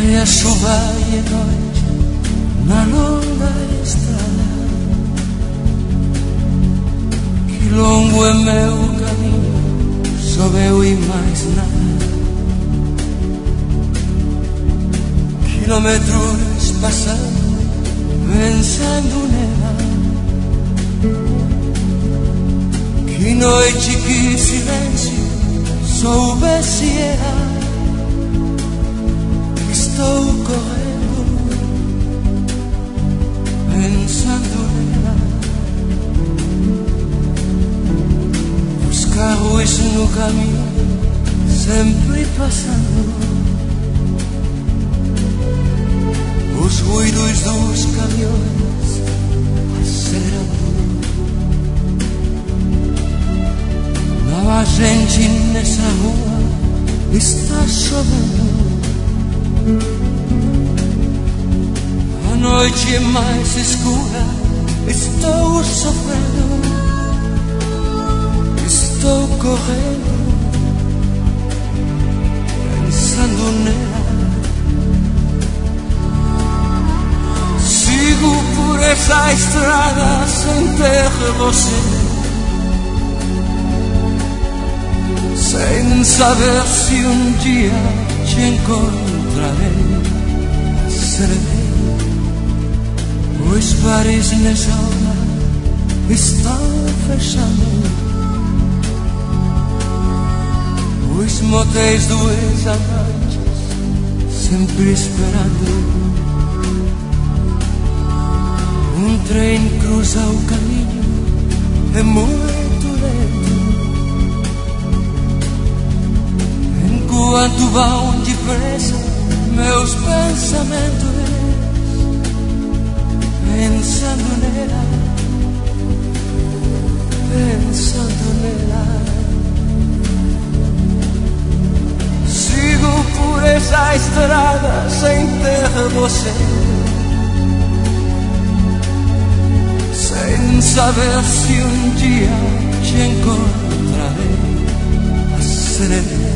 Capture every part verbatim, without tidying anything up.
Cai a chuva e a noite na longa estrada. Que longo é meu caminho, só eu e mais nada. Quilômetros passando, pensando nela. Que noite, que silêncio, soubesse ela. Estou correndo, pensando nela. Os carros no caminho, sempre passando. Os ruídos dos caminhões acelerando. Não há gente nessa rua, está chovendo. A noite é mais escura, estou sofrendo, estou correndo, pensando nela. Sigo por essa estrada sem ter você, sem saber se um dia te encontrarei. Serei. Os bares nessa hora estão fechando. Os motéis dos amantes sempre esperando. Um trem cruza o caminho, é muito lento. Enquanto vão depressa meus pensamentos, pensando nela, pensando nela. Sigo por essa estrada sem ter você, sem saber se um dia te encontrarei. Acelerei.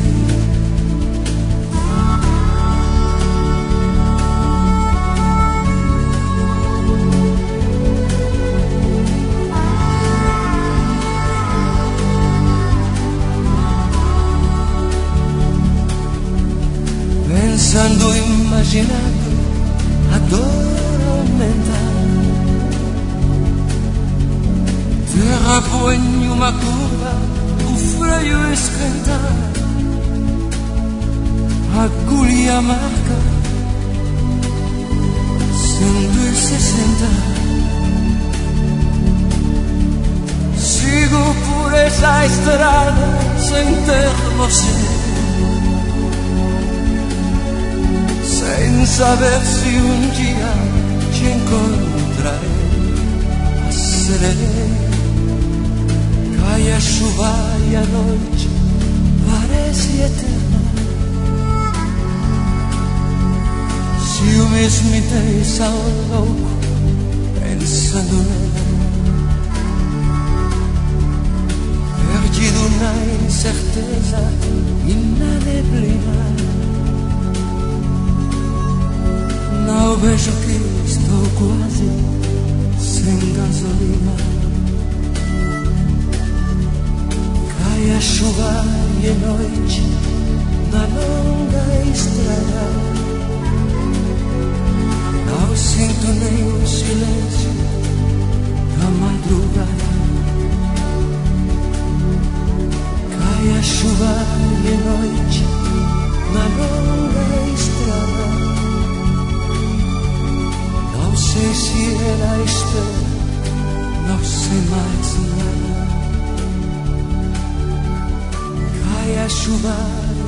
Pensando, imaginando, a dor aumenta. Terra põe uma curva, o freio esquenta. Agulha marca cento e sessenta. Sigo por essa estrada sem ter você, sem saber se um dia te encontrarei. Acelerei. Cai a chuva e a noite parece eterna. Ciúmes me deixam louco pensando nela. Perdido na incerteza e na neblina. Não vejo que estou quase sem gasolina. Cai a chuva e a noite na longa estrada. Não sinto nem o silêncio da madrugada. Cai a chuva e a noite na longa estrada. Não sei se ela espera, não sei mais nada. Cai a chuva